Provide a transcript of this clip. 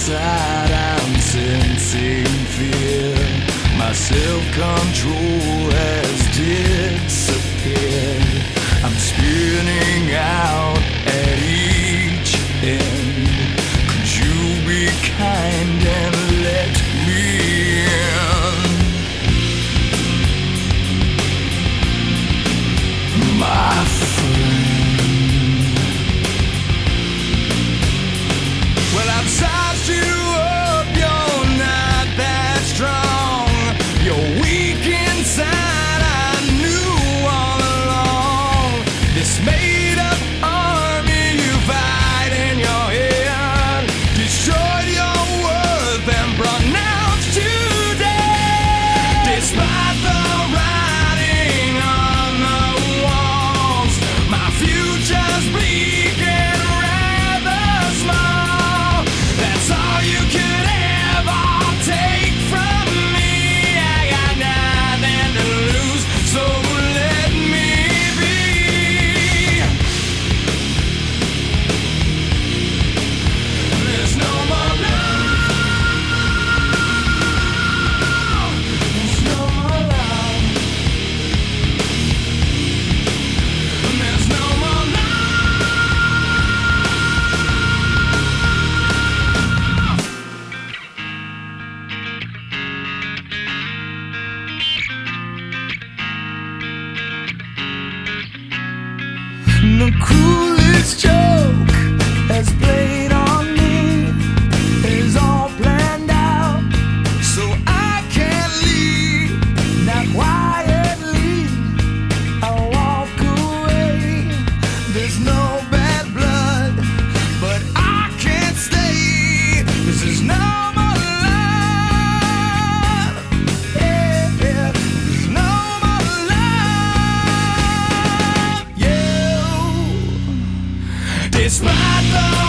inside I'm sensing fear. My self-control has disappeared. I'm spinning out at each end. Could you be kind and let me in? My friend. Well, I've sized you up, you're not that strong. You're weak inside, I knew all along. This made-up army you fight in your head destroyed your worth and pronounced you dead. Despite the writing on the walls, my future's bleak and rather small. That's all you could ever take from me. I got nothing to lose, so let me be. There's no more love. There's no more love. There's no more love. The cruelest joke has played on me is all planned out, so I can't leave. Now quietly I walk away. There's no bad blood, but I can't stay. This is no more love. Yeah, there's no more love. Yeah. Despite the